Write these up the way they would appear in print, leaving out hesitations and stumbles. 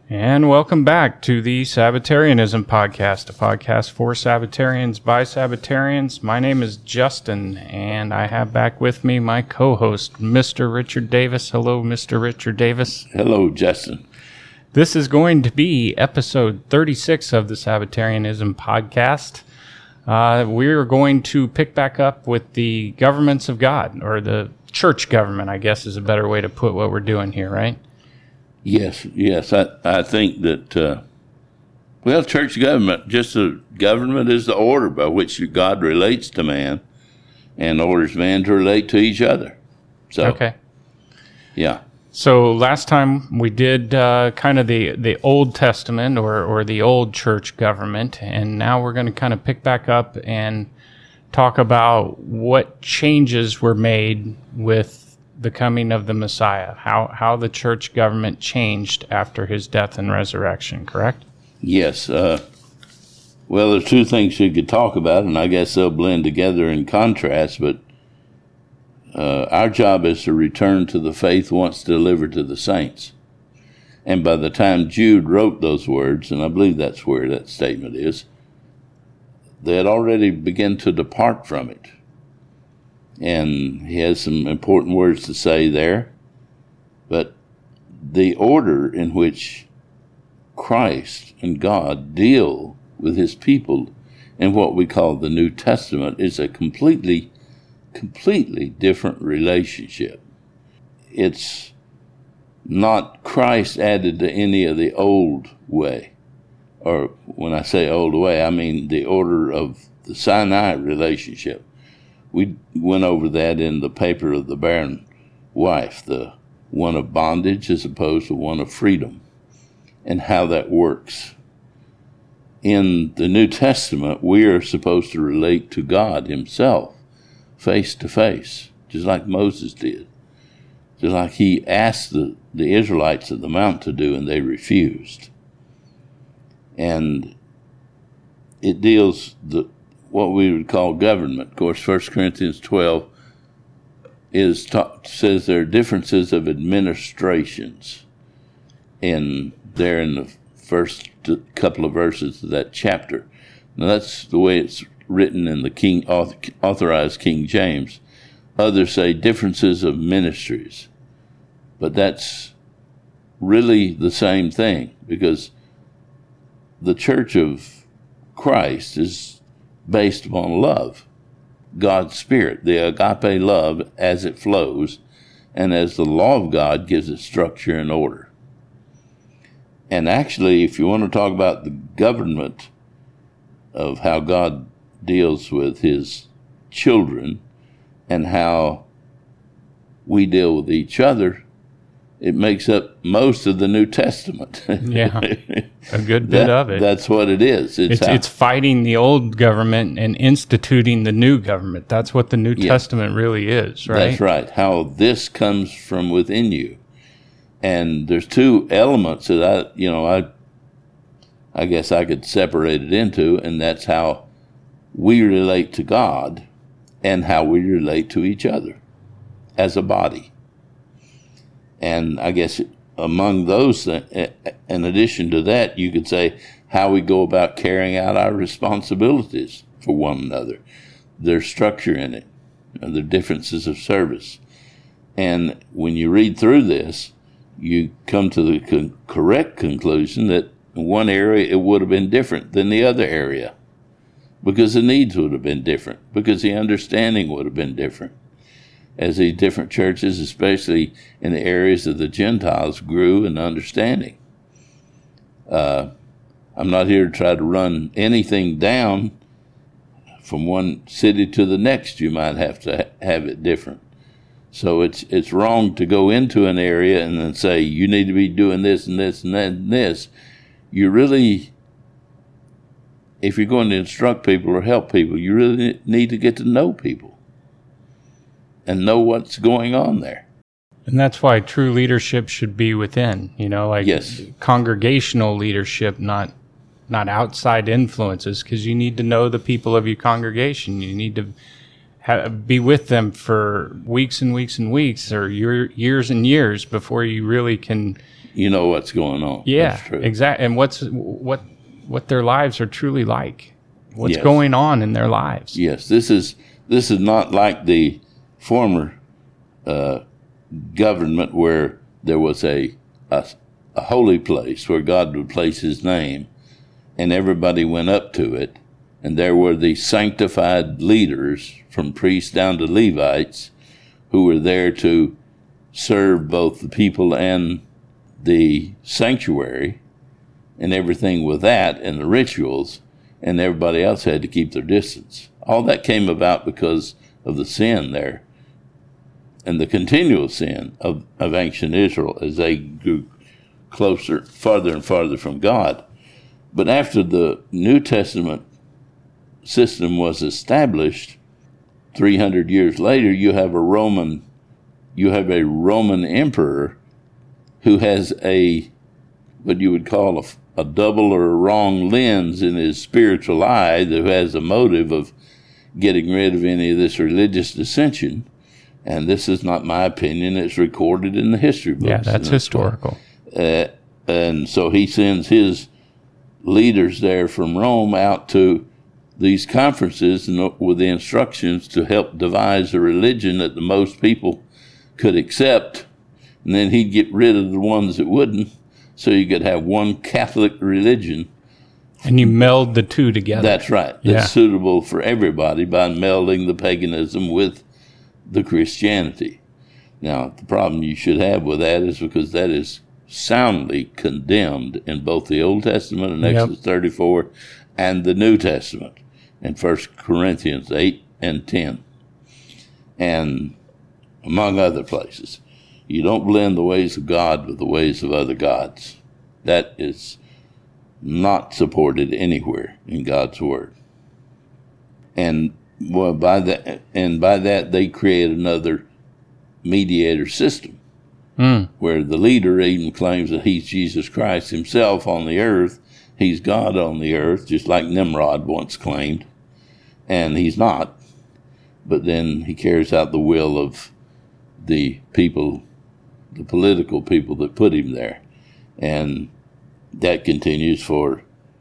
And welcome back to the Sabbatarianism Podcast, a podcast for Sabbatarians by Sabbatarians. My name is Justin, and I have back with me my co-host, Mr. Richard Davis. Hello, Mr. Richard Davis. Hello, Justin. This is going to be episode 36 of the Sabbatarianism Podcast. We're going to pick back up with the governments of God, or the church government, I guess is a better way to put what we're doing here, right? Yes. I think that, church government, just the government is the order by which God relates to man and orders man to relate to each other. So, okay. Yeah. So last time we did kind of the Old Testament or the old church government, and now we're going to kind of pick back up and talk about what changes were made with the coming of the Messiah, how the church government changed after his death and resurrection, correct? Yes. There's two things you could talk about, and I guess they'll blend together in contrast, but our job is to return to the faith once delivered to the saints. And by the time Jude wrote those words, and I believe that's where that statement is, they had already begun to depart from it. And he has some important words to say there. But the order in which Christ and God deal with his people in what we call the New Testament is a completely different relationship. It's not Christ added to any of the old way. Or when I say old way, I mean the order of the Sinai relationship. We went over that in the paper of the barren wife, the one of bondage as opposed to one of freedom, and how that works. In the New Testament, we are supposed to relate to God himself, face to face, just like Moses did, just like he asked the Israelites at the mount to do, and they refused. And it deals what we would call government. Of course, 1 Corinthians 12 says there are differences of administrations in the first couple of verses of that chapter. Now that's the way it's written in the authorized King James. Others say differences of ministries, but that's really the same thing, because the Church of Christ is based upon love, God's Spirit, the agape love as it flows, and as the law of God gives it structure and order. And actually, if you want to talk about the government of how God deals with his children and how we deal with each other, it makes up most of the New Testament. Yeah, a good bit of it. That's what it is. It's fighting the old government and instituting the new government. That's what the New Testament really is, right? That's right. How this comes from within you. And there's two elements that I guess I could separate it into, and that's how we relate to God and how we relate to each other as a body. And I guess among those, in addition to that, you could say how we go about carrying out our responsibilities for one another. There's structure in it, the differences of service. And when you read through this, you come to the correct conclusion that in one area it would have been different than the other area, because the needs would have been different, because the understanding would have been different. As these different churches, especially in the areas of the Gentiles, grew in understanding. I'm not here to try to run anything down from one city to the next. You might have to have it different. So it's wrong to go into an area and then say, you need to be doing this and this and that and this. You really, if you're going to instruct people or help people, you really need to get to know people and know what's going on there. And that's why true leadership should be within, yes. Congregational leadership, not outside influences, because you need to know the people of your congregation. You need to be with them for weeks and weeks and weeks, or years and years before you really can you know what's going on. Yeah, That's true. exactly. And what their lives are truly like. What's Yes. going on in their lives. Yes, this is not like the former government where there was a holy place where God would place his name and everybody went up to it, and there were the sanctified leaders from priests down to Levites who were there to serve both the people and the sanctuary and everything with that and the rituals, and everybody else had to keep their distance. All that came about because of the sin there and the continual sin of ancient Israel as they grew closer, farther and farther from God. But after the New Testament system was established, 300 years later, you have a Roman emperor who has what you would call a double or a wrong lens in his spiritual eye, that has a motive of getting rid of any of this religious dissension. And this is not my opinion. It's recorded in the history books. Yeah, that's historical. And so he sends his leaders there from Rome out to these conferences with the instructions to help devise a religion that the most people could accept. And then he'd get rid of the ones that wouldn't, so you could have one Catholic religion. And you meld the two together. That's right. That's suitable for everybody by melding the paganism with the Christianity. Now, the problem you should have with that is because that is soundly condemned in both the Old Testament in Exodus 34 and the New Testament in 1 Corinthians 8 and 10, and among other places. You don't blend the ways of God with the ways of other gods. That is not supported anywhere in God's Word. And by that they create another mediator system, where the leader even claims that he's Jesus Christ himself on the earth. He's God on the earth, just like Nimrod once claimed. And he's not. But then he carries out the will of the people, the political people that put him there. And that continues for,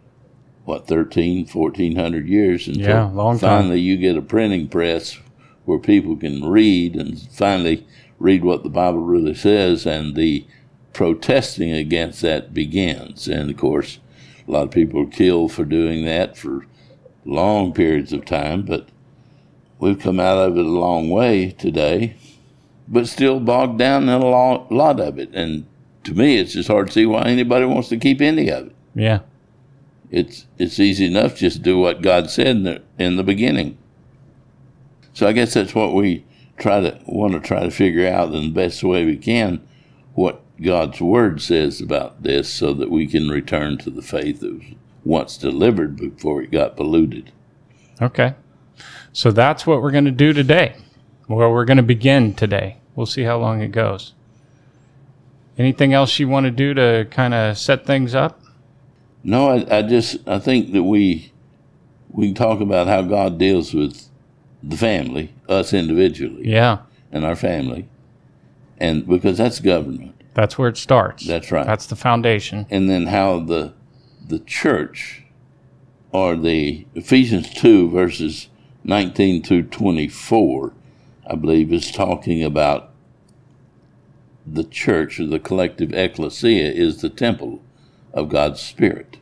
1,400 years until long time. Finally you get a printing press where people can read and finally read what the Bible really says, and the protesting against that begins. And, of course, a lot of people are killed for doing that for long periods of time, but we've come out of it a long way today, but still bogged down in a lot of it. And to me, it's just hard to see why anybody wants to keep any of it. Yeah. It's easy enough just to do what God said in the beginning. So I guess that's what we want to try to figure out in the best way we can, what God's Word says about this, so that we can return to the faith that was once delivered before it got polluted. Okay. So that's what we're going to do today. Well, we're going to begin today. We'll see how long it goes. Anything else you want to do to kind of set things up? No, I think that we can talk about how God deals with the family, us individually. Yeah. And our family. And because that's government. That's where it starts. That's right. That's the foundation. And then how the church, or the Ephesians 2 verses 19 through 24, I believe, is talking about the church, or the collective ecclesia, is the temple of God's Spirit.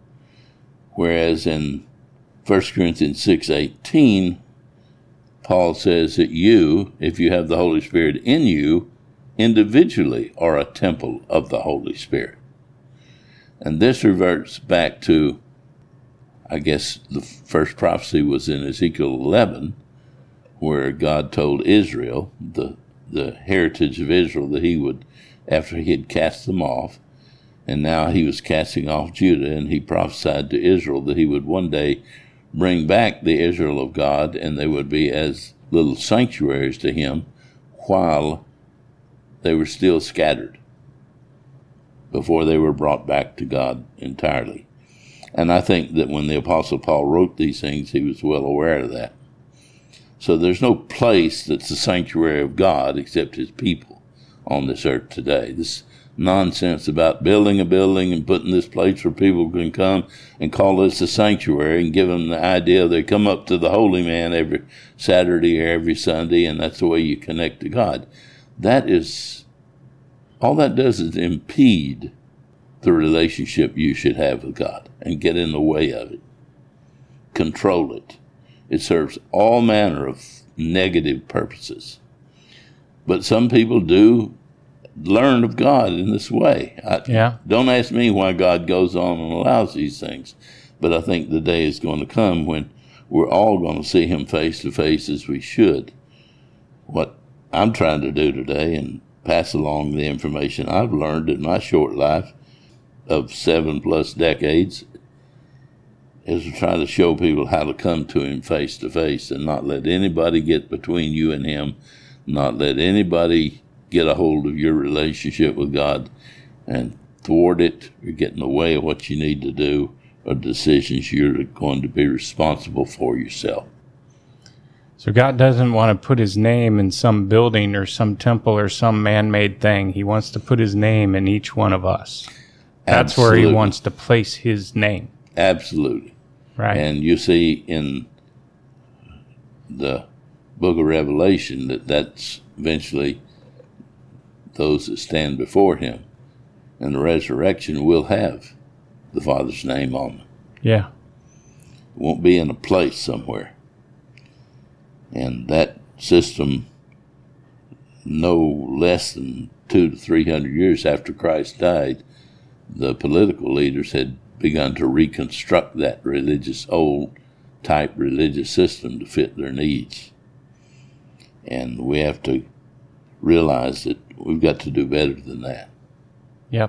Whereas in 1 Corinthians 6:18, Paul says that you, if you have the Holy Spirit in you, individually are a temple of the Holy Spirit. And this reverts back to, I guess the first prophecy was in Ezekiel 11, where God told Israel, the heritage of Israel, that he would, after he had cast them off, and now he was casting off Judah, and he prophesied to Israel that he would one day bring back the Israel of God, and they would be as little sanctuaries to him while they were still scattered, before they were brought back to God entirely. And I think that when the Apostle Paul wrote these things, he was well aware of that. So there's no place that's the sanctuary of God except his people on this earth today. nonsense about building a building and putting this place where people can come and call this a sanctuary and give them the idea they come up to the holy man every Saturday or every Sunday, and that's the way you connect to God. All that does is impede the relationship you should have with God and get in the way of it. Control it. It serves all manner of negative purposes. But some people do learn of God in this way. Don't ask me why God goes on and allows these things, but I think the day is going to come when we're all going to see him face to face as we should. What I'm trying to do today and pass along the information I've learned in my short life of 7+ decades is to try to show people how to come to him face to face and not let anybody get between you and him, not let anybody get a hold of your relationship with God and thwart it or get in the way of what you need to do or decisions you're going to be responsible for yourself. So God doesn't want to put his name in some building or some temple or some man-made thing. He wants to put his name in each one of us. That's Absolutely. where he wants to place his name. Absolutely. Right. And you see in the book of Revelation that's eventually those that stand before him. And the resurrection will have the Father's name on them. Yeah. It won't be in a place somewhere. And that system, no less than 200 to 300 years after Christ died, the political leaders had begun to reconstruct that old type religious system to fit their needs. And we have to realize that we've got to do better than that. Yep.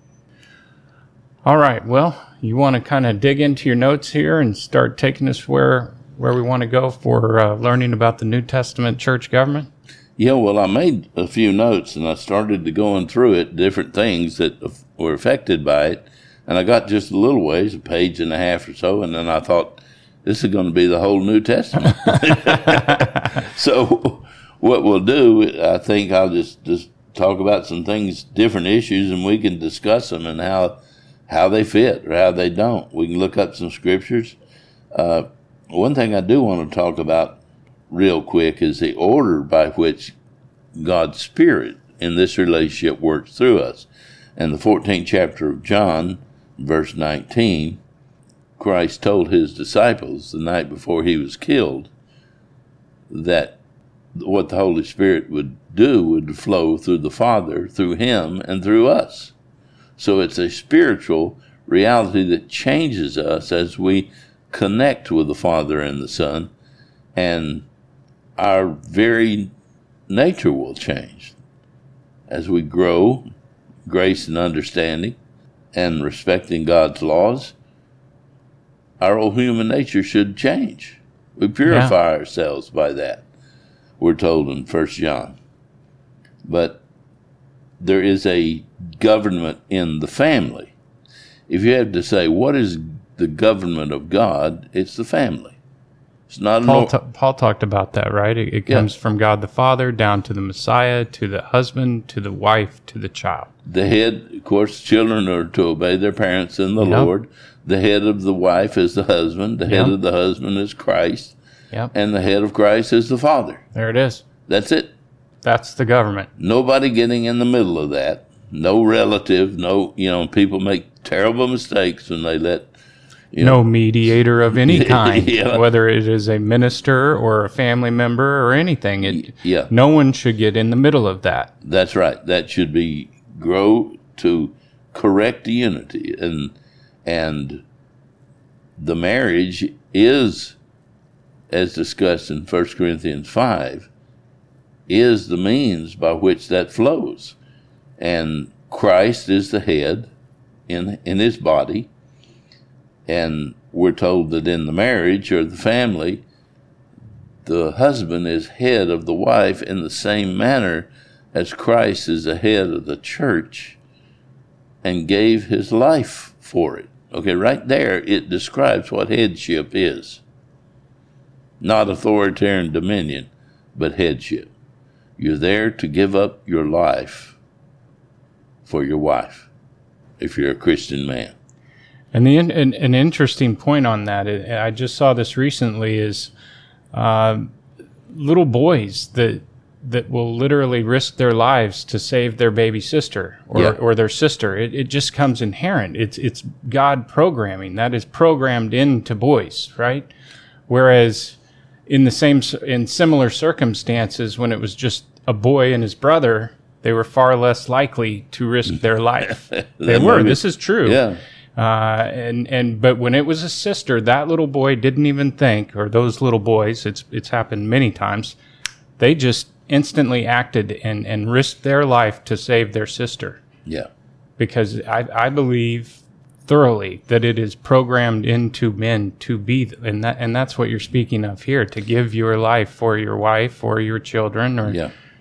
All right. Well, you want to kind of dig into your notes here and start taking us where we want to go for learning about the New Testament church government? Yeah, well, I made a few notes, and I started to going through it, different things that were affected by it, and I got just a little ways, a page and a half or so, and then I thought, this is going to be the whole New Testament. So what we'll do, I think I'll just talk about some things, different issues, and we can discuss them and how they fit or how they don't. We can look up some scriptures. One thing I do want to talk about real quick is the order by which God's Spirit in this relationship works through us. In the 14th chapter of John, verse 19, Christ told his disciples the night before he was killed that what the Holy Spirit would do would flow through the Father, through him, and through us. So it's a spiritual reality that changes us as we connect with the Father and the Son, and our very nature will change. As we grow, grace and understanding, and respecting God's laws, our old human nature should change. We purify ourselves by that, we're told in 1 John. But there is a government in the family. If you have to say, what is the government of God? It's the family. It's not Paul talked about that, right? It comes from God the Father down to the Messiah, to the husband, to the wife, to the child. The head, of course, children are to obey their parents in the Lord. The head of the wife is the husband. The head of the husband is Christ. Yep. And the head of Christ is the Father. There it is. That's it. That's the government. Nobody getting in the middle of that. No relative. No, people make terrible mistakes when they let no mediator of any kind, whether it is a minister or a family member or anything. No one should get in the middle of that. That's right. That should grow to correct the unity. And the marriage is, as discussed in 1 Corinthians 5, is the means by which that flows. And Christ is the head in his body. And we're told that in the marriage or the family, the husband is head of the wife in the same manner as Christ is the head of the church and gave his life for it. Okay, right there it describes what headship is. Not authoritarian dominion, but headship. You're there to give up your life for your wife if you're a Christian man. And an interesting point on that, I just saw this recently, is little boys that will literally risk their lives to save their baby sister or their sister. It just comes inherent. It's God programming that is programmed into boys, right? Whereas in similar circumstances, when it was just a boy and his brother, they were far less likely to risk their life. They were. This is true. Yeah. But when it was a sister, that little boy didn't even think, or those little boys, it's happened many times, they just instantly acted and risked their life to save their sister. Yeah. Because I believe thoroughly that it is programmed into men to be, and that's what you're speaking of here, to give your life for your wife or your children, or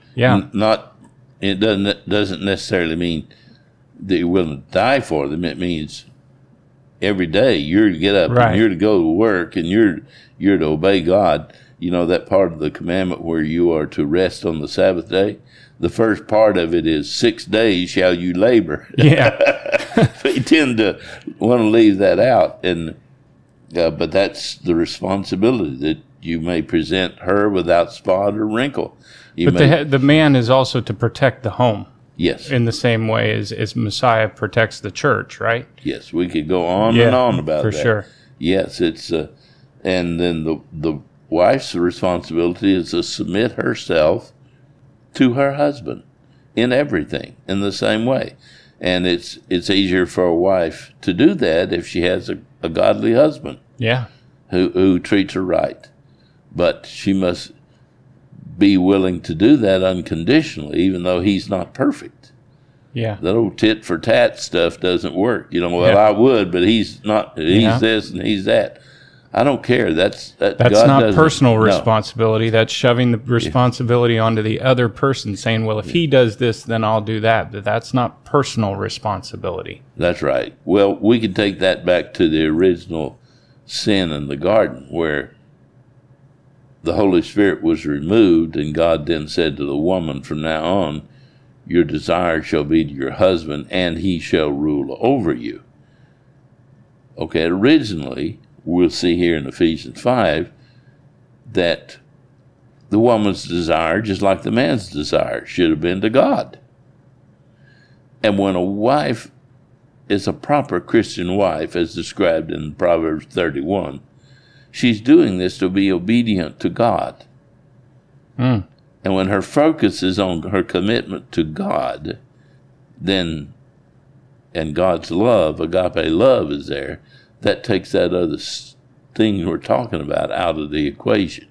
It doesn't necessarily mean that you're willing to die for them. It means every day you're to get up and you're to go to work and you're to obey God. You know, that part of the commandment where you are to rest on the Sabbath day, the first part of it is 6 days shall you labor. Yeah. We tend to want to leave that out, but that's the responsibility, that you may present her without spot or wrinkle. The man is also to protect the home. Yes. In the same way as Messiah protects the church, right? Yes, we could go on and on about that. For sure. Yes, it's and then the wife's responsibility is to submit herself to her husband in everything in the same way. And it's easier for a wife to do that if she has a godly husband. Yeah. Who treats her right. But she must be willing to do that unconditionally, even though he's not perfect. Yeah. That old tit for tat stuff doesn't work. You know, I would, but he's not. He's this and he's that. I don't care. That's God not personal responsibility. That's shoving the responsibility onto the other person, saying, well, if he does this, then I'll do that. But that's not personal responsibility. That's right. Well, we can take that back to the original sin in the garden, where the Holy Spirit was removed, and God then said to the woman, from now on, your desire shall be to your husband, and he shall rule over you. Okay, originally, we'll see here in Ephesians 5, that the woman's desire, just like the man's desire, should have been to God. And when a wife is a proper Christian wife, as described in Proverbs 31, she's doing this to be obedient to God. And when her focus is on her commitment to God, then, and God's love, agape love, is there, that takes that other thing we're talking about out of the equation.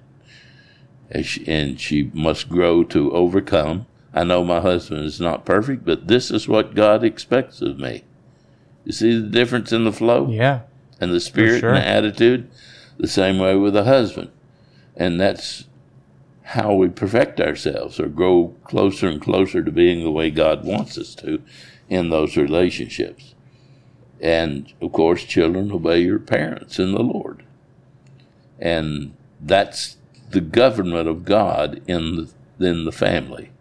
And she must grow to overcome. I know my husband is not perfect, but this is what God expects of me. You see the difference in the flow? Yeah. And the spirit and the attitude? The same way with a husband. And that's how we perfect ourselves, or grow closer and closer to being the way God wants us to in those relationships. And, of course, children, obey your parents in the Lord. And that's the government of God in the family.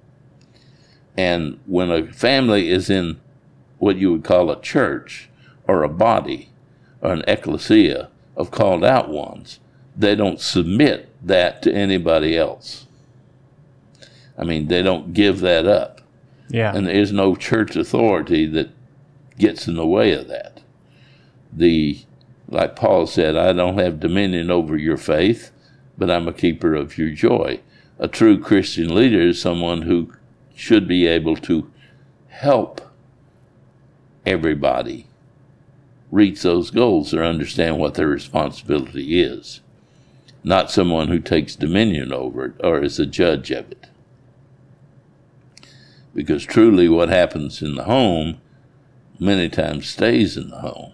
And when a family is in what you would call a church, or a body, or an ecclesia of called out ones, they don't submit that to anybody else. I mean, they don't give that up. Yeah. And there is no church authority that gets in the way of that. Like Paul said, I don't have dominion over your faith, but I'm a keeper of your joy. A true Christian leader is someone who should be able to help everybody reach those goals or understand what their responsibility is. Not someone who takes dominion over it or is a judge of it. Because truly what happens in the home many times stays in the home.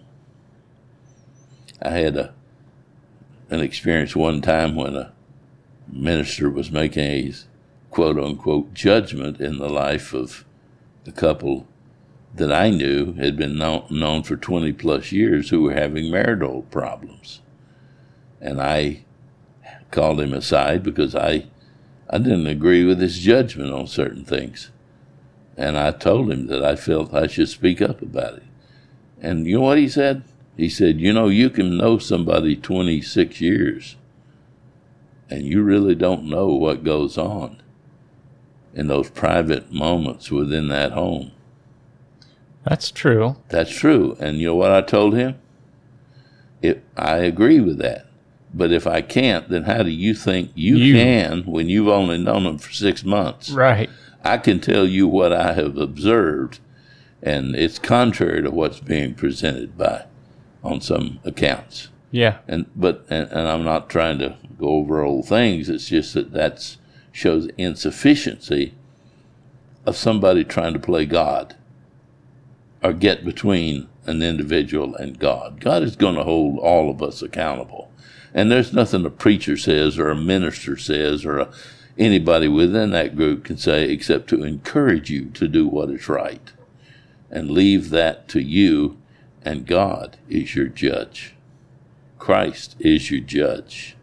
I had an experience one time when a minister was making a quote-unquote judgment in the life of a couple that I knew had been known for 20 plus years who were having marital problems. And I called him aside because I didn't agree with his judgment on certain things. And I told him that I felt I should speak up about it. And you know what he said? He said, you can know somebody 26 years, and you really don't know what goes on in those private moments within that home. That's true. That's true. And you know what I told him? I agree with that. But if I can't, then how do you think you can when you've only known them for 6 months? Right. I can tell you what I have observed, and it's contrary to what's being presented on some accounts. Yeah. And I'm not trying to go over old things. It's just that shows insufficiency of somebody trying to play God or get between an individual and God. God is going to hold all of us accountable. And there's nothing a preacher says or a minister says or anybody within that group can say except to encourage you to do what is right and leave that to you, and God is your judge. Christ is your judge.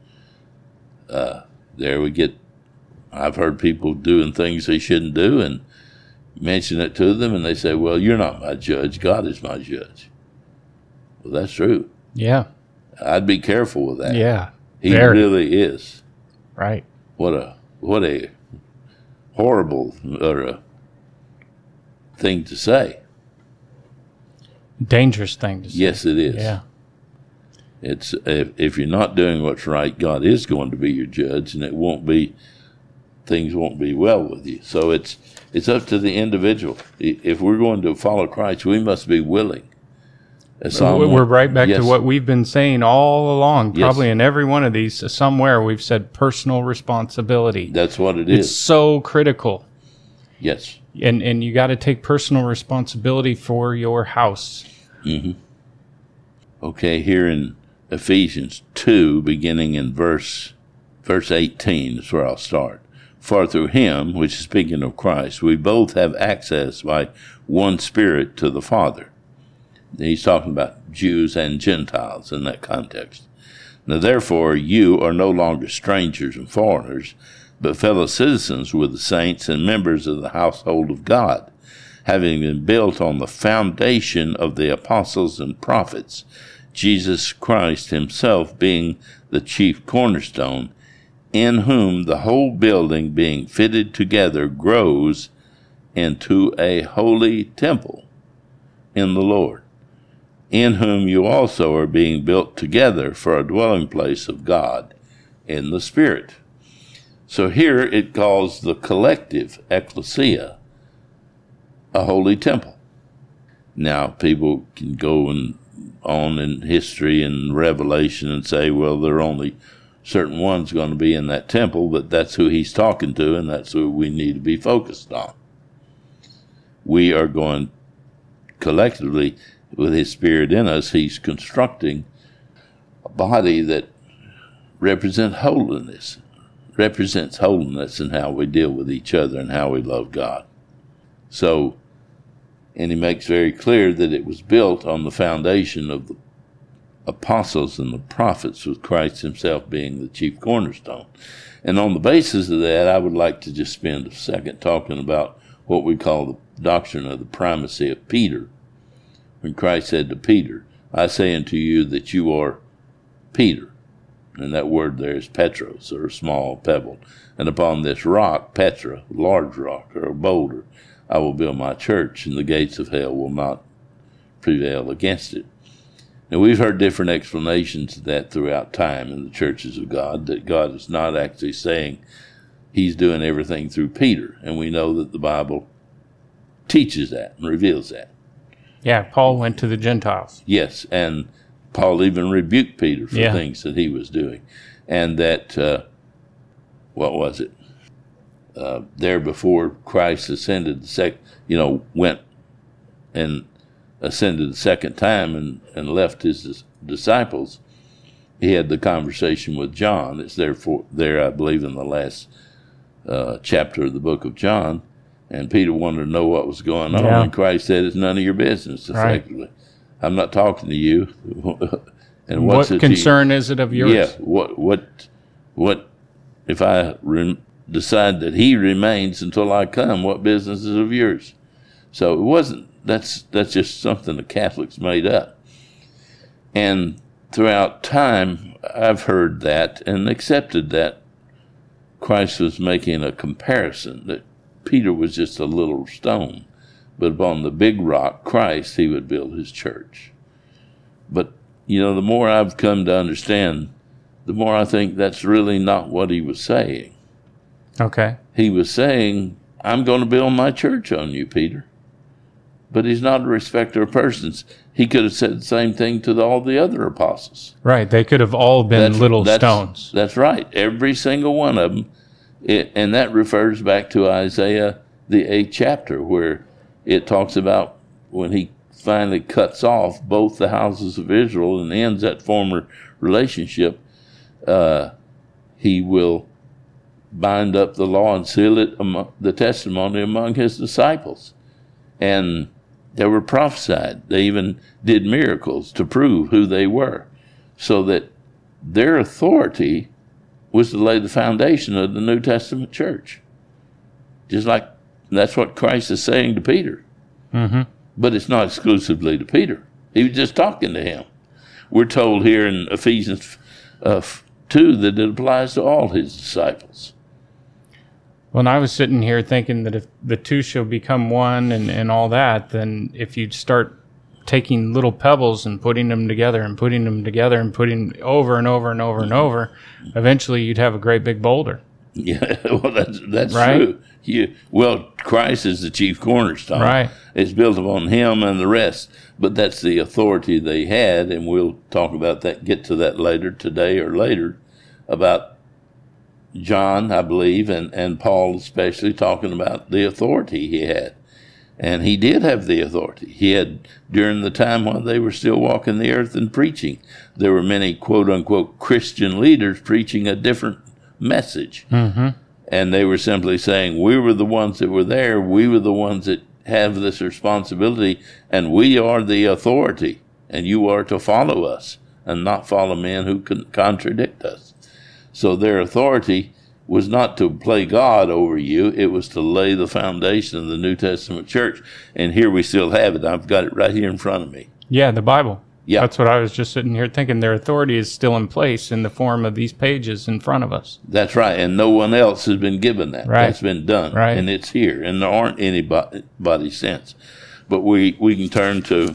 I've heard people doing things they shouldn't do and mention it to them, and they say, well, you're not my judge. God is my judge. Well, that's true. Yeah. I'd be careful with that. Yeah. He really is. Right. What a horrible thing to say. Dangerous thing to say. Yes, it is. Yeah. It's if you're not doing what's right, God is going to be your judge, and things won't be well with you. So it's up to the individual. If we're going to follow Christ, we must be willing. We're right back to what we've been saying all along. Probably in every one of these, somewhere we've said personal responsibility. That's what it is. It's so critical. Yes. And you got to take personal responsibility for your house. Mm-hmm. Okay, here in Ephesians 2, beginning in verse 18 is where I'll start. For through him, which is speaking of Christ, we both have access by one Spirit to the Father. He's talking about Jews and Gentiles in that context. Now therefore you are no longer strangers and foreigners, but fellow citizens with the saints and members of the household of God, having been built on the foundation of the apostles and prophets, Jesus Christ himself being the chief cornerstone, in whom the whole building being fitted together grows into a holy temple in the Lord, in whom you also are being built together for a dwelling place of God in the Spirit. So here it calls the collective ecclesia a holy temple. Now, people can go on in history and Revelation and say, well, there are only certain ones going to be in that temple, but that's who he's talking to, and that's who we need to be focused on. We are going collectively, with his Spirit in us, he's constructing a body that represents holiness in how we deal with each other and how we love God. So, and he makes very clear that it was built on the foundation of the apostles and the prophets, with Christ himself being the chief cornerstone. And on the basis of that, I would like to just spend a second talking about what we call the doctrine of the primacy of Peter. When Christ said to Peter, I say unto you that you are Peter. And that word there is Petros, or a small pebble. And upon this rock, Petra, large rock, or a boulder, I will build my church, and the gates of hell will not prevail against it. Now, we've heard different explanations of that throughout time in the churches of God, that God is not actually saying he's doing everything through Peter. And we know that the Bible teaches that and reveals that. Yeah, Paul went to the Gentiles. Yes, and Paul even rebuked Peter for things that he was doing. And that, there before Christ ascended went and ascended the second time and left his disciples, he had the conversation with John. It's there, I believe, in the last chapter of the book of John. And Peter wanted to know what was going on. And Christ said, it's none of your business, effectively. Right. I'm not talking to you. And what concern is it of yours? Yeah. What if I decide that he remains until I come? What business is of yours? So it wasn't, that's just something the Catholics made up. And throughout time, I've heard that and accepted that Christ was making a comparison, that Peter was just a little stone, but upon the big rock, Christ, he would build his church. But, the more I've come to understand, the more I think that's really not what he was saying. Okay. He was saying, I'm going to build my church on you, Peter. But he's not a respecter of persons. He could have said the same thing to all the other apostles. Right. They could have all been little stones. That's right. Every single one of them. And that refers back to Isaiah, the 8th chapter, where it talks about when he finally cuts off both the houses of Israel and ends that former relationship, he will bind up the law and seal it, the testimony among his disciples. And they were prophesied. They even did miracles to prove who they were, so that their authority was to lay the foundation of the New Testament church. Just like that's what Christ is saying to Peter. Mm-hmm. But it's not exclusively to Peter. He was just talking to him. We're told here in Ephesians 2 that it applies to all his disciples. Well, and I was sitting here thinking that if the two shall become one and all that, then if you start taking little pebbles and putting them together and putting them together and putting over and over and over and over, eventually you'd have a great big boulder. Yeah, well, that's right? True. Christ is the chief cornerstone. Right. It's built upon him and the rest. But that's the authority they had, and we'll talk about that, get to that later, today or later, about John, I believe, and Paul especially, talking about the authority he had. And he did have the authority. He had, during the time while they were still walking the earth and preaching, there were many quote-unquote Christian leaders preaching a different message. Mm-hmm. And they were simply saying, we were the ones that were there, we were the ones that have this responsibility, and we are the authority, and you are to follow us and not follow men who can contradict us. So their authority was not to play God over you, it was to lay the foundation of the New Testament church. And here we still have it. I've got it right here in front of me. Yeah, the Bible. Yeah. That's what I was just sitting here thinking. Their authority is still in place in the form of these pages in front of us. That's right. And no one else has been given that. Right. That's been done. Right. And it's here. And there aren't anybody since. But we can turn to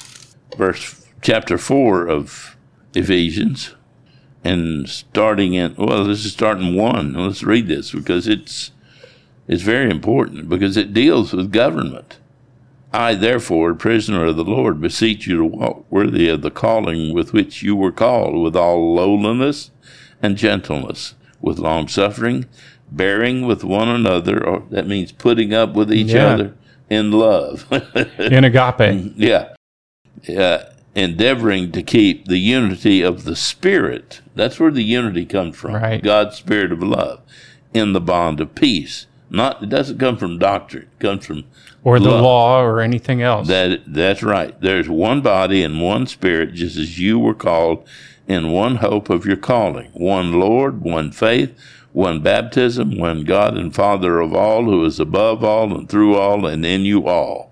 chapter 4 of Ephesians. And let's just start in 1. Let's read this because it's very important, because it deals with government. I, therefore, a prisoner of the Lord, beseech you to walk worthy of the calling with which you were called, with all lowliness and gentleness, with long-suffering, bearing with one another, or that means putting up with each other in love. In agape. Yeah. Endeavoring to keep the unity of the Spirit. That's where the unity comes from. Right. God's Spirit of love in the bond of peace. It doesn't come from doctrine. It comes from or the love. law or anything else. That's right. There's one body and one Spirit, just as you were called in one hope of your calling. One Lord, one faith, one baptism, one God and Father of all, who is above all and through all and in you all.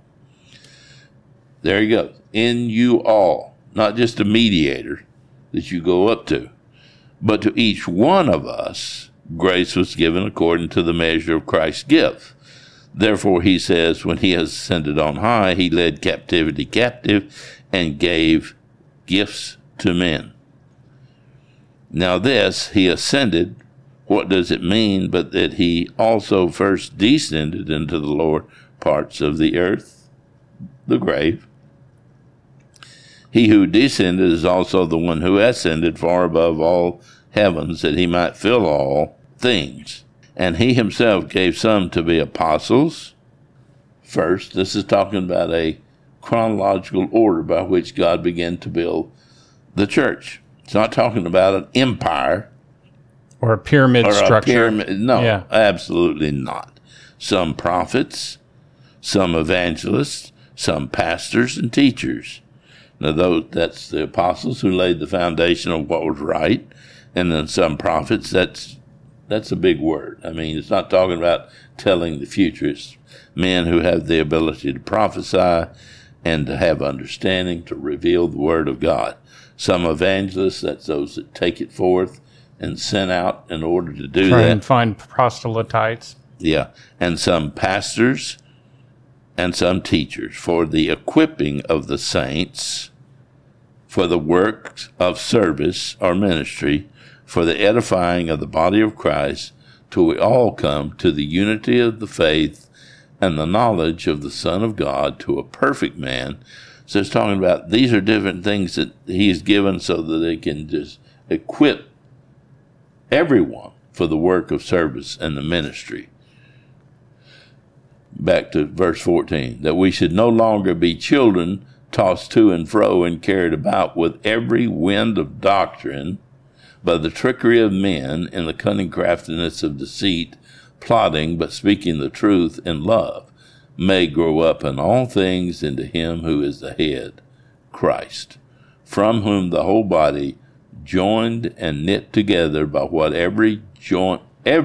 There you go. In you all. Not just a mediator that you go up to, but to each one of us grace was given according to the measure of Christ's gift. Therefore, he says, when he has ascended on high, he led captivity captive and gave gifts to men. Now this, he ascended, what does it mean but that he also first descended into the lower parts of the earth, the grave? He who descended is also the one who ascended far above all heavens, that he might fill all things. And he himself gave some to be apostles. First, this is talking about a chronological order by which God began to build the church. It's not talking about an empire. Or a pyramid structure. No, absolutely not. Some prophets, some evangelists, some pastors and teachers. Now, that's the apostles who laid the foundation of what was right. And then some prophets, that's That's a big word. I mean, it's not talking about telling the future. It's men who have the ability to prophesy and to have understanding, to reveal the word of God. Some evangelists, that's those that take it forth and sent out in order to do Try that. and find proselytes. Yeah. And some pastors and some teachers for the equipping of the saints, for the works of service or ministry, for the edifying of the body of Christ, till we all come to the unity of the faith and the knowledge of the Son of God, to a perfect man. So it's talking about these are different things that he's given so that they can just equip everyone for the work of service and the ministry. Back to verse 14, that we should no longer be children tossed to and fro and carried about with every wind of doctrine, by the trickery of men and the cunning craftiness of deceit, plotting but speaking the truth in love, may grow up in all things into him who is the head, Christ, from whom the whole body, joined and knit together by what every joint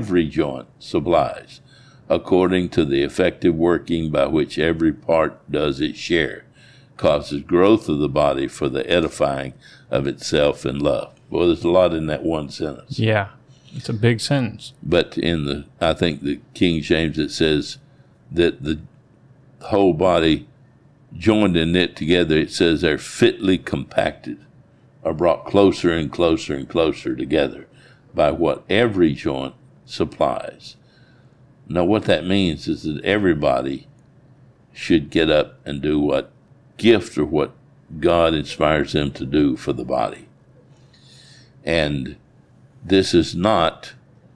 supplies, according to the effective working by which every part does its share, causes growth of the body for the edifying of itself in love. Well, there's a lot in that one sentence. Yeah, it's a big sentence. But I think the King James, it says that the whole body joined and knit together, it says they're fitly compacted, or brought closer and closer and closer together by what every joint supplies. Now, what that means is that everybody should get up and do what gift or what God inspires them to do for the body. And this is not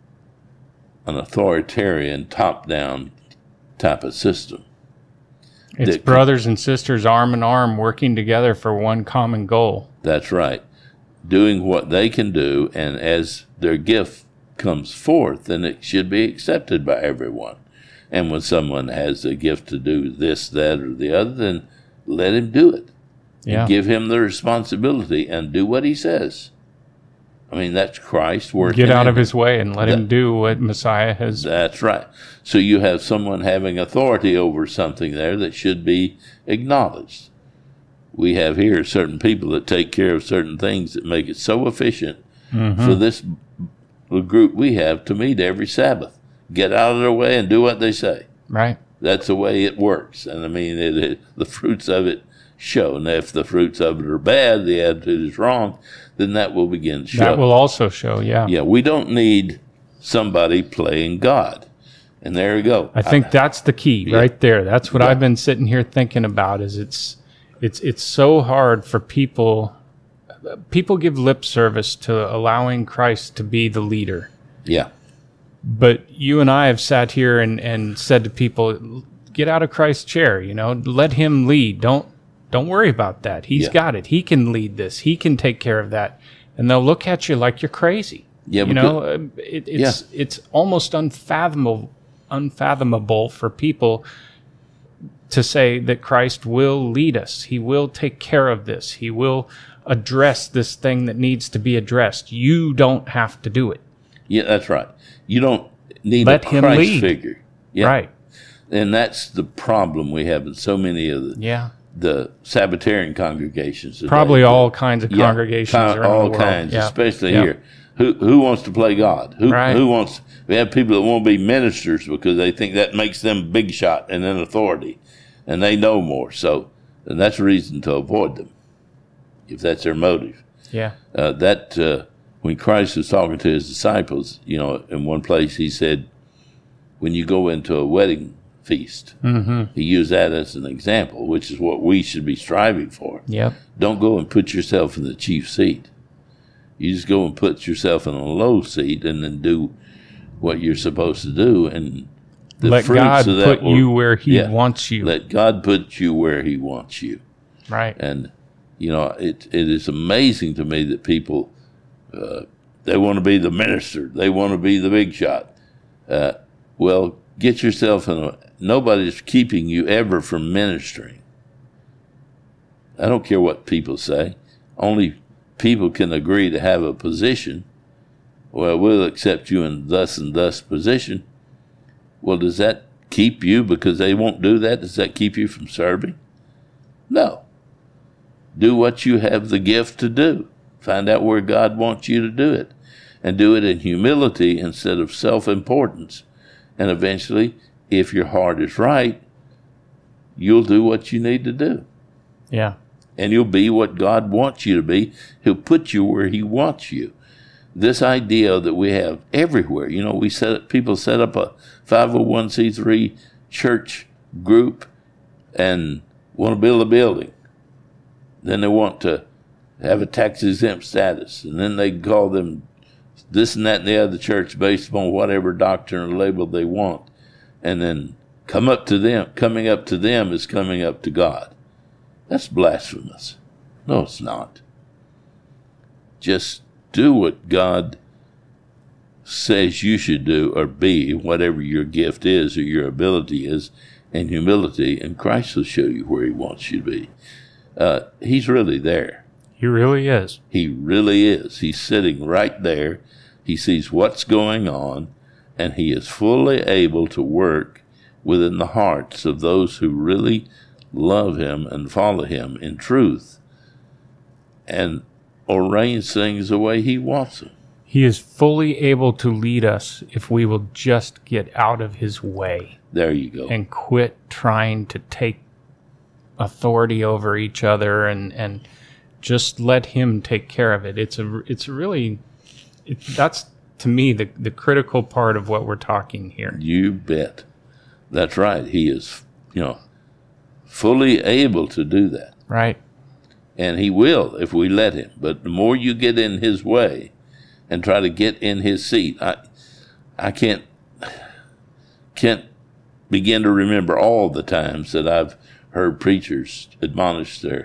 an authoritarian, top-down type of system. It's brothers and sisters arm in arm working together for one common goal. That's right. Doing what they can do, and as their gift comes forth, then it should be accepted by everyone. And when someone has a gift to do this, that, or the other, then let him do it. Yeah. And give him the responsibility and do what he says. I mean, that's Christ working. Get out of his way and let him do what Messiah has. That's right. So you have someone having authority over something there that should be acknowledged. We have here certain people that take care of certain things that make it so efficient for this group we have to meet every Sabbath. Get out of their way and do what they say. Right. That's the way it works. And I mean, the fruits of it show. And if the fruits of it are bad, the attitude is wrong, then that will begin to show. That will also show, yeah. Yeah, we don't need somebody playing God. And there you go. I think that's the key right there. That's what I've been sitting here thinking about, is it's so hard for people. People give lip service to allowing Christ to be the leader. Yeah. But you and I have sat here and said to people, get out of Christ's chair, let him lead. Don't worry about that. He's got it. He can lead this. He can take care of that. And they'll look at you like you're crazy. Yeah, it's almost unfathomable for people to say that Christ will lead us. He will take care of this. He will address this thing that needs to be addressed. You don't have to do it. Yeah, that's right. You don't need Let a him Christ lead. figure. Yeah. Right. And that's the problem we have in so many of the Sabbatarian congregations today. Probably all kinds of congregations around all the world. kinds, Yeah. especially Yeah. here. Who wants to play God? Right. Who wants? We have people that want to be ministers because they think that makes them big shot and in authority, and they know more. So, and that's a reason to avoid them, if that's their motive. Yeah. When Christ was talking to his disciples, in one place he said, when you go into a wedding feast, he used that as an example, which is what we should be striving for. Yep. Don't go and put yourself in the chief seat. You just go and put yourself in a low seat and then do what you're supposed to do. And the let fruits God of that put you where he wants you. Let God put you where he wants you. Right. And, it is amazing to me that people, they want to be the minister. They want to be the big shot. Well, get yourself nobody's keeping you ever from ministering. I don't care what people say. Only people can agree to have a position, well, we'll accept you in thus and thus position. Well, does that keep you, because they won't do that, does that keep you from serving? No. Do what you have the gift to do. Find out where God wants you to do it. And do it in humility instead of self-importance. And eventually, if your heart is right, you'll do what you need to do. Yeah. And you'll be what God wants you to be. He'll put you where he wants you. This idea that we have everywhere, people set up a 501c3 church group and want to build a building. Then they want to have a tax-exempt status. And then they call them this and that and the other church based upon whatever doctrine or label they want. And then coming up to them is coming up to God. That's blasphemous. No, it's not. Just do what God says you should do or be, whatever your gift is or your ability is, in humility, and Christ will show you where he wants you to be. He's really there. He really is. He really is. He's sitting right there. He sees what's going on, and he is fully able to work within the hearts of those who really love him and follow him in truth and arrange things the way he wants them. He is fully able to lead us if we will just get out of his way. There you go. And quit trying to take authority over each other and just let him take care of it. That's to me the critical part of what we're talking here. You bet. That's right. He is, fully able to do that. Right. And he will if we let him. But the more you get in his way and try to get in his seat, I can't begin to remember all the times that I've heard preachers admonish their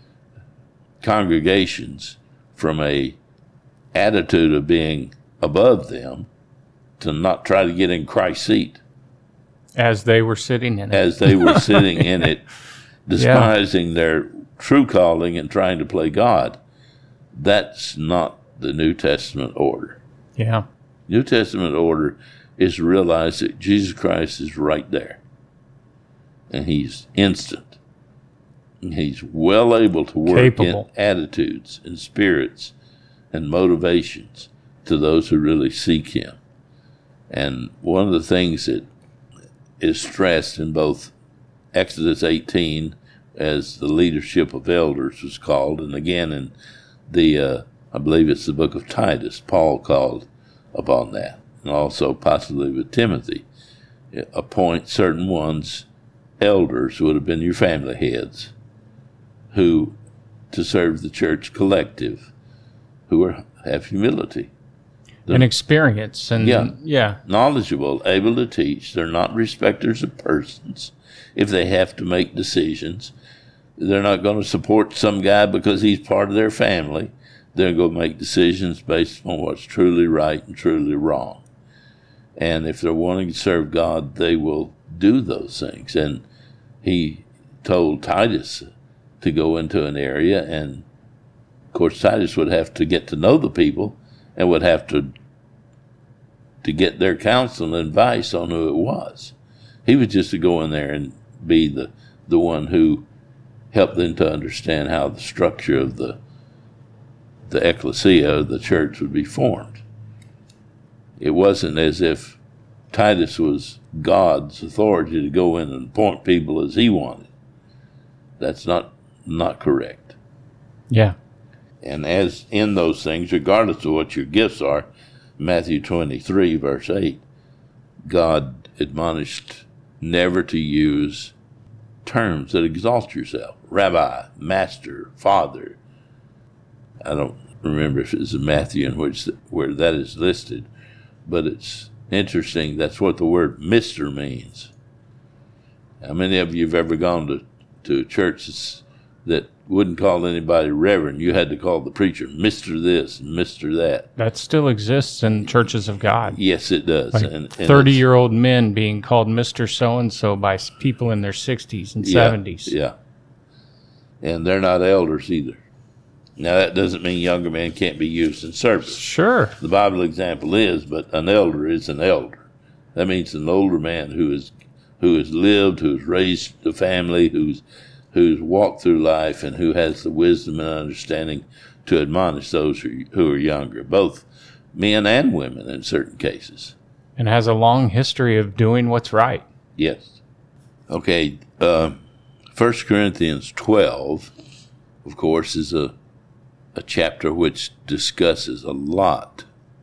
congregations from a attitude of being above them to not try to get in Christ's seat. As they were sitting in it. As they were sitting in it, despising their true calling and trying to play God. That's not the New Testament order. Yeah. New Testament order is to realize that Jesus Christ is right there. And he's instant. And he's well able to work capable in attitudes and spirits and motivations to those who really seek him. And one of the things that is stressed in both Exodus 18, as the leadership of elders was called, and again in the, I believe it's the book of Titus, Paul called upon that, and also possibly with Timothy, appoint certain ones, elders would have been your family heads, who to serve the church collective, who have humility. And experience. And yeah. Knowledgeable, able to teach. They're not respecters of persons. If they have to make decisions, they're not going to support some guy because he's part of their family. They're going to make decisions based on what's truly right and truly wrong. And if they're wanting to serve God, they will do those things. And he told Titus to go into an area, and of course Titus would have to get to know the people and would have to get their counsel and advice on who it was. He was just to go in there and be the one who helped them to understand how the structure of the ecclesia, the church, would be formed. It wasn't as if Titus was God's authority to go in and appoint people as he wanted. That's not correct. Yeah. And as in those things, regardless of what your gifts are, Matthew 23, verse 8, God admonished never to use terms that exalt yourself. Rabbi, master, father. I don't remember if it's in Matthew where that is listed, but it's interesting. That's what the word Mr. means. How many of you have ever gone to churches that wouldn't call anybody reverend? You had to call the preacher Mr. this and Mr. that. That still exists in churches of God. Yes, it does. Like and 30-year-old men being called Mr. So-and-so by people in their 60s and 70s. Yeah. And they're not elders either. Now, that doesn't mean younger men can't be used in service. Sure. The Bible example is, but an elder is an elder. That means an older man who has lived, who has raised a family, who's walked through life, and who has the wisdom and understanding to admonish those who are younger, both men and women in certain cases. And has a long history of doing what's right. Yes. Okay, 1 Corinthians 12, of course, is a chapter which discusses a lot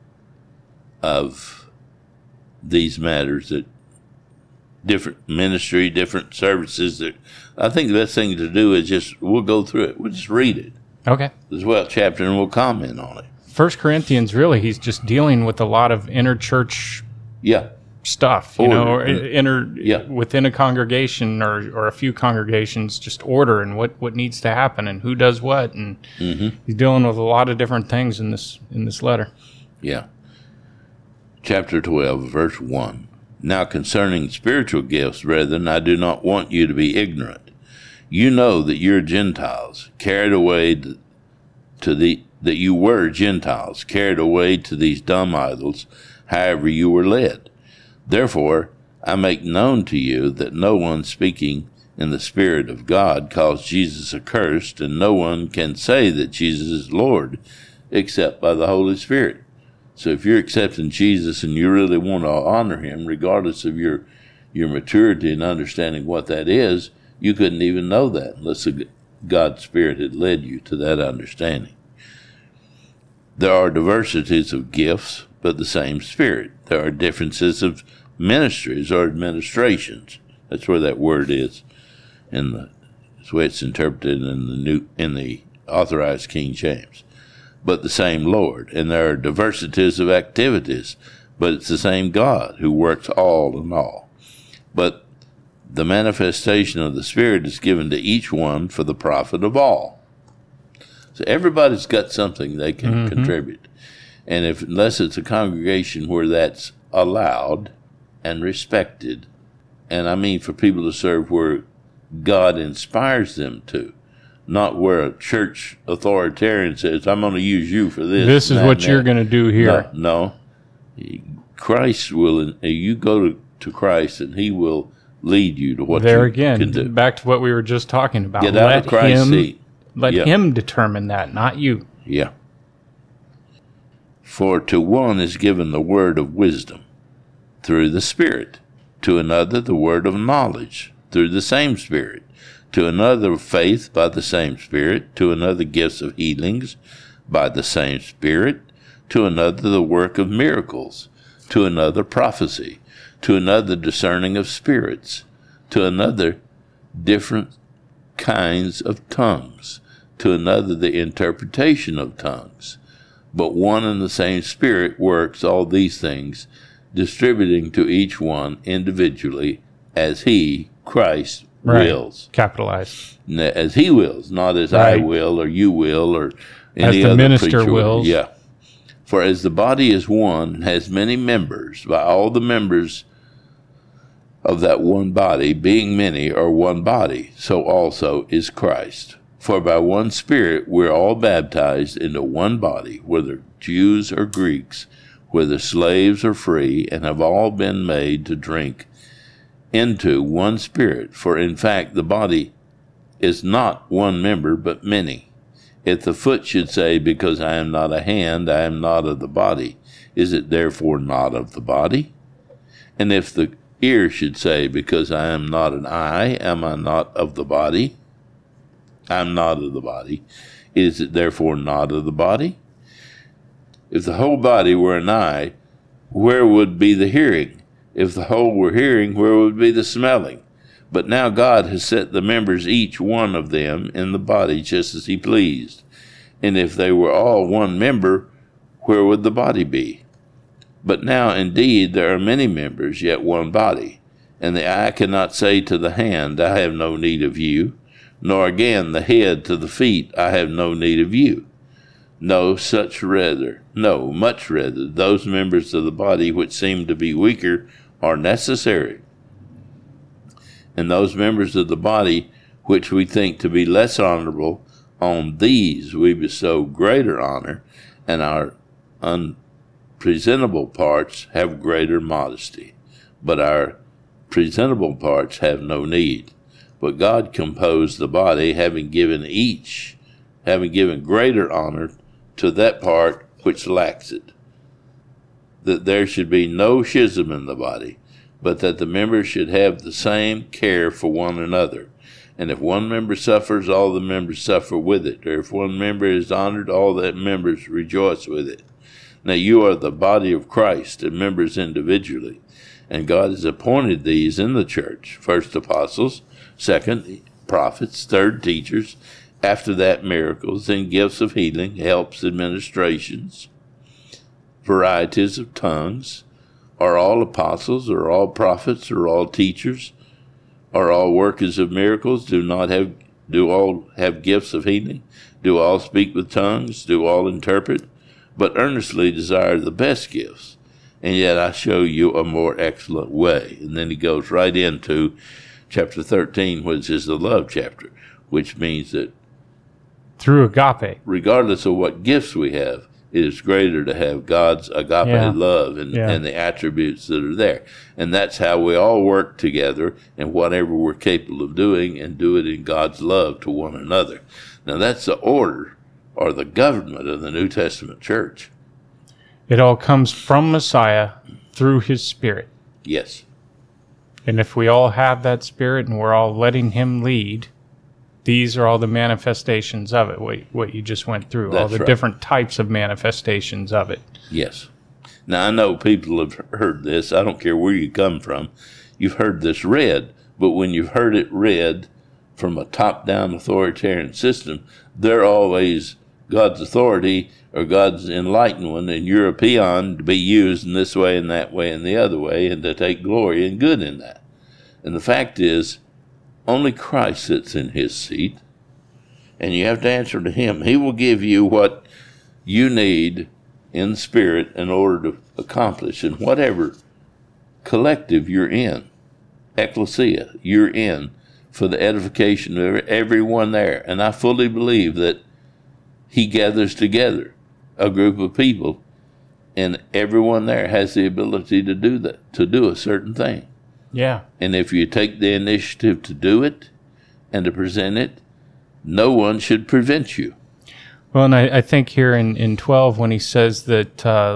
of these matters, that different ministry, different services. That I think the best thing to do is we'll go through it. We'll just read it. Okay. As well, chapter, and we'll comment on it. 1 Corinthians, really, he's just dealing with a lot of inter-church stuff, within a congregation or a few congregations, just order and what needs to happen and who does what, and he's dealing with a lot of different things in this letter. Yeah. Chapter 12, verse 1. Now concerning spiritual gifts, brethren, I do not want you to be ignorant. You know that you're Gentiles, carried away that you were Gentiles, carried away to these dumb idols, however you were led. Therefore, I make known to you that no one speaking in the Spirit of God calls Jesus accursed, and no one can say that Jesus is Lord except by the Holy Spirit. So if you're accepting Jesus and you really want to honor him, regardless of your maturity and understanding what that is, you couldn't even know that unless God's Spirit had led you to that understanding. There are diversities of gifts, but the same Spirit. There are differences of ministries or administrations. That's where that word is. That's the way it's interpreted in the Authorized King James. But the same Lord. And there are diversities of activities, but it's the same God who works all in all. But the manifestation of the Spirit is given to each one for the profit of all. So everybody's got something they can contribute. And unless it's a congregation where that's allowed and respected, and I mean for people to serve where God inspires them to, not where a church authoritarian says, I'm going to use you for this. This is what you're going to do here. No. Christ will, you go to Christ and he will lead you to what there you again, can do. Back to what we were just talking about. Get out of Christ's seat. Let him determine that, not you. Yeah. For to one is given the word of wisdom through the Spirit, to another the word of knowledge through the same Spirit, to another faith by the same Spirit, to another gifts of healings by the same Spirit, to another the work of miracles, to another prophecy, to another discerning of spirits, to another different kinds of tongues, to another the interpretation of tongues. But one and the same Spirit works all these things, distributing to each one individually as he, Christ, wills. Capitalized. As he wills, not as I will or you will or any as the other minister preacher wills. Yeah. For as the body is one and has many members, by all the members of that one body, being many, are one body, so also is Christ. For by one Spirit we're all baptized into one body, whether Jews or Greeks, whether slaves or free, and have all been made to drink into one Spirit. For in fact the body is not one member, but many. If the foot should say, because I am not a hand, I am not of the body, is it therefore not of the body? And if the ear should say, because I am not an eye, am I not of the body? I am not of the body. Is it therefore not of the body? If the whole body were an eye, where would be the hearing? If the whole were hearing, where would be the smelling? But now God has set the members, each one of them, in the body just as he pleased. And if they were all one member, where would the body be? But now indeed there are many members, yet one body. And the eye cannot say to the hand, I have no need of you, nor again the head to the feet, I have no need of you. No, much rather, those members of the body which seem to be weaker are necessary. And those members of the body which we think to be less honorable on these we bestow greater honor, and our unpresentable parts have greater modesty. But our presentable parts have no need. But God composed the body, having given greater honor to that part which lacks it, that there should be no schism in the body, but that the members should have the same care for one another. And if one member suffers, all the members suffer with it. Or if one member is honored, all the members rejoice with it. Now you are the body of Christ, and members individually. And God has appointed these in the church: first apostles, second prophets, third teachers, after that miracles, then gifts of healing, helps, administrations, varieties of tongues. Are all apostles, or all prophets, or all teachers? Are all workers of miracles? Do all have gifts of healing? Do all speak with tongues? Do all interpret? But earnestly desire the best gifts, and yet I show you a more excellent way. And then he goes right into chapter 13, which is the love chapter, which means that through agape, regardless of what gifts we have, it is greater to have God's agape love and the attributes that are there. And that's how we all work together in whatever we're capable of doing, and do it in God's love to one another. Now that's the order or the government of the New Testament church. It all comes from Messiah through his Spirit. Yes. And if we all have that Spirit and we're all letting him lead, these are all the manifestations of it, what you just went through, That's all the right. different types of manifestations of it. Yes. Now, I know people have heard this. I don't care where you come from. You've heard this read, but when you've heard it read from a top-down authoritarian system, they're always God's authority or God's enlightened one, and you're a peon to be used in this way and that way and the other way, and to take glory and good in that. And the fact is, only Christ sits in his seat, and you have to answer to him. He will give you what you need in spirit in order to accomplish in whatever collective you're in, ecclesia you're in, for the edification of everyone there. And I fully believe that he gathers together a group of people, and everyone there has the ability to do that, to do a certain thing. Yeah. And if you take the initiative to do it and to present it, no one should prevent you. Well, and I think here in 12, when he says that,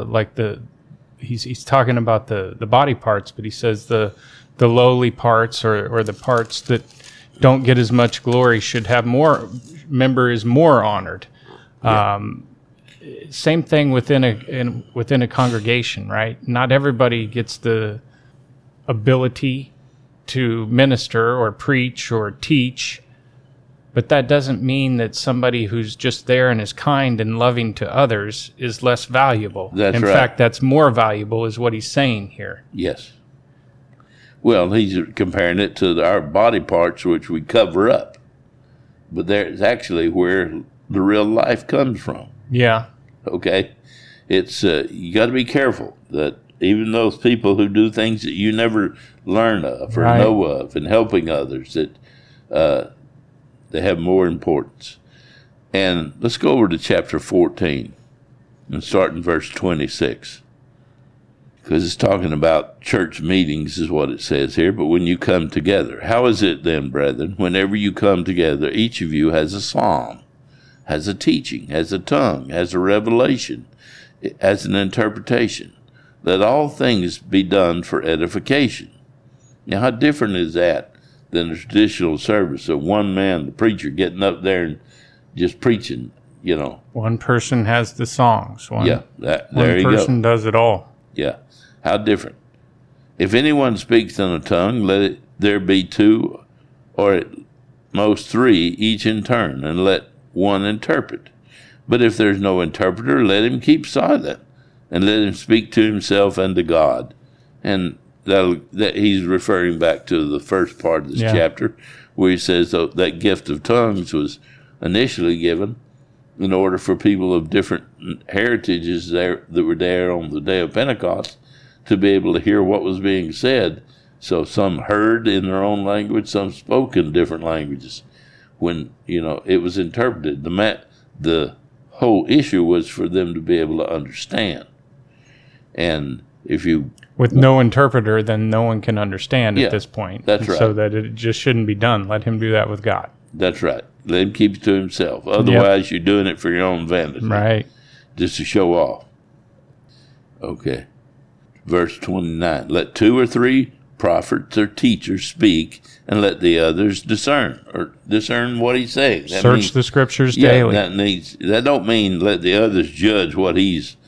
he's talking about the body parts, but he says the lowly parts or the parts that don't get as much glory should have more, member is more honored. Yeah. Same thing within a congregation, right? Not everybody gets the ability to minister or preach or teach, but that doesn't mean that somebody who's just there and is kind and loving to others is less valuable. That's In right. fact, that's more valuable is what he's saying here. Yes. Well, he's comparing it to our body parts, which we cover up. But there's actually where the real life comes from. Yeah. Okay? It's you got to be careful that even those people who do things that you never learn of or Right. know of, and helping others, that they have more importance. And let's go over to chapter 14 and start in verse 26. Because it's talking about church meetings is what it says here. But when you come together, how is it then, brethren, whenever you come together, each of you has a psalm, has a teaching, has a tongue, has a revelation, has an interpretation. Let all things be done for edification. Now, how different is that than the traditional service of one man, the preacher, getting up there and just preaching, you know? One person has the songs. One There you go. person does it all. Yeah. How different. If anyone speaks in a tongue, let there be two or at most three, each in turn, and let one interpret. But if there's no interpreter, let him keep silent, and let him speak to himself and to God. And that he's referring back to the first part of this chapter, where he says that gift of tongues was initially given in order for people of different heritages there that were there on the day of Pentecost to be able to hear what was being said. So some heard in their own language, some spoke in different languages. when, it was interpreted. The whole issue was for them to be able to understand. And if you... With no interpreter, then no one can understand at this point. That's right. So that it just shouldn't be done. Let him do that with God. That's right. Let him keep it to himself. Otherwise, you're doing it for your own vanity. Right. Just to show off. Okay. Verse 29. Let 2 or 3 prophets or teachers speak, and let the others discern what he's saying. Search the scriptures daily. That don't mean let the others judge what he's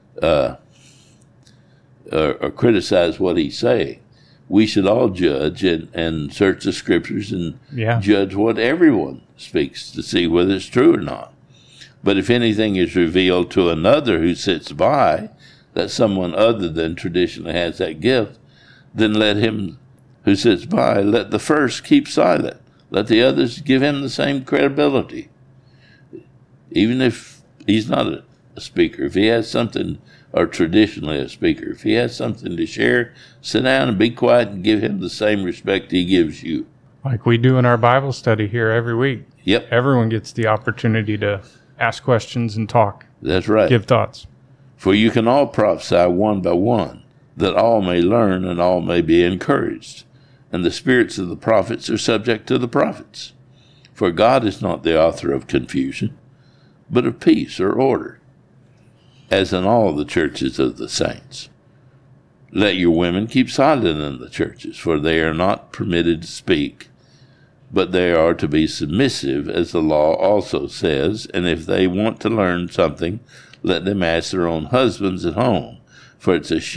or criticize what he's saying. We should all judge and search the scriptures and judge what everyone speaks to see whether it's true or not. But if anything is revealed to another who sits by, that someone other than traditionally has that gift, then let him who sits by, let the first keep silent. Let the others give him the same credibility. Even if he's not a speaker, if he has something, or traditionally a speaker, if he has something to share, sit down and be quiet and give him the same respect he gives you. Like we do in our Bible study here every week. Yep. Everyone gets the opportunity to ask questions and talk. That's right. Give thoughts. For you can all prophesy one by one, that all may learn and all may be encouraged. And the spirits of the prophets are subject to the prophets. For God is not the author of confusion, but of peace or order, as in all the churches of the saints. Let your women keep silent in the churches, for they are not permitted to speak, but they are to be submissive, as the law also says, and if they want to learn something, let them ask their own husbands at home, for it is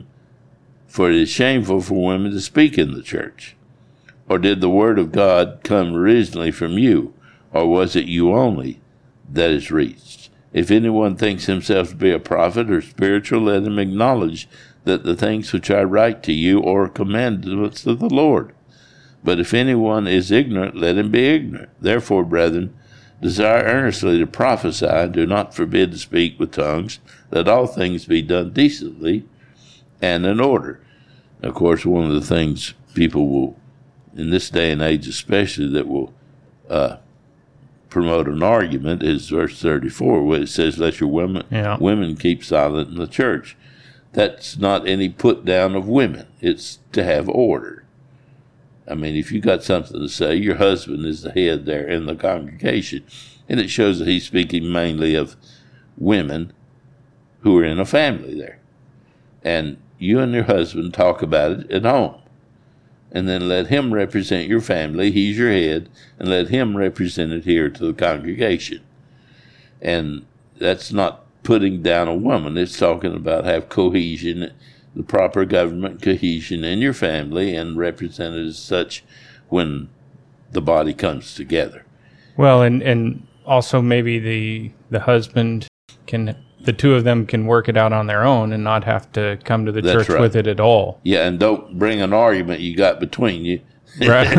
shameful for women to speak in the church. Or did the word of God come originally from you, or was it you only that is reached? If anyone thinks himself to be a prophet or spiritual, let him acknowledge that the things which I write to you are commandments of the Lord. But if anyone is ignorant, let him be ignorant. Therefore, brethren, desire earnestly to prophesy, do not forbid to speak with tongues, let all things be done decently and in order. Of course, one of the things people will, in this day and age especially, that will promote an argument is verse 34, where it says, let your women keep silent in the church. That's not any put down of women. It's to have order. I mean, if you got something to say, your husband is the head there in the congregation, and it shows that he's speaking mainly of women who are in a family there. And you and your husband talk about it at home. And then let him represent your family. He's your head. And let him represent it here to the congregation. And that's not putting down a woman. It's talking about have cohesion, the proper government cohesion in your family, and represented as such when the body comes together. Well, and also maybe the husband the two of them can work it out on their own and not have to come to the church with it at all. Yeah, and don't bring an argument you got between you. Right.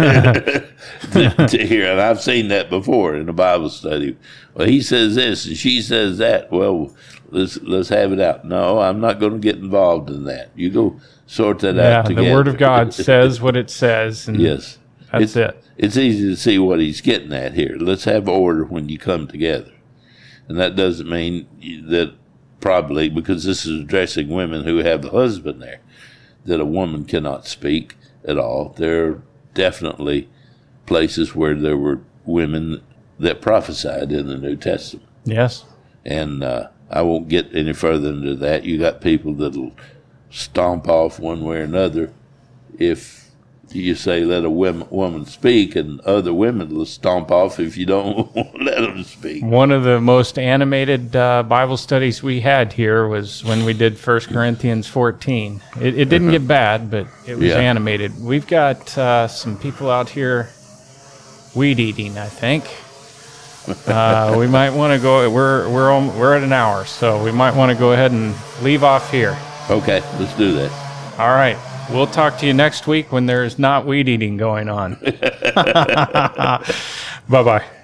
to hear. And I've seen that before in a Bible study. Well, he says this and she says that. Well, let's have it out. No, I'm not going to get involved in that. You go sort that out together. The Word of God says what it says. And yes. That's it. It's easy to see what he's getting at here. Let's have order when you come together. And that doesn't mean that probably, because this is addressing women who have the husband there, that a woman cannot speak at all. There are definitely places where there were women that prophesied in the New Testament. Yes. And I won't get any further into that. You got people that'll stomp off one way or another if you say let a woman speak, and other women will stomp off if you don't let them speak. One of the most animated Bible studies we had here was when we did 1 Corinthians 14. It didn't get bad, but it was animated. We've got some people out here weed eating, I think. We might want to go. We're at an hour, so we might want to go ahead and leave off here. Okay, let's do that. All right. We'll talk to you next week when there's not weed eating going on. Bye-bye.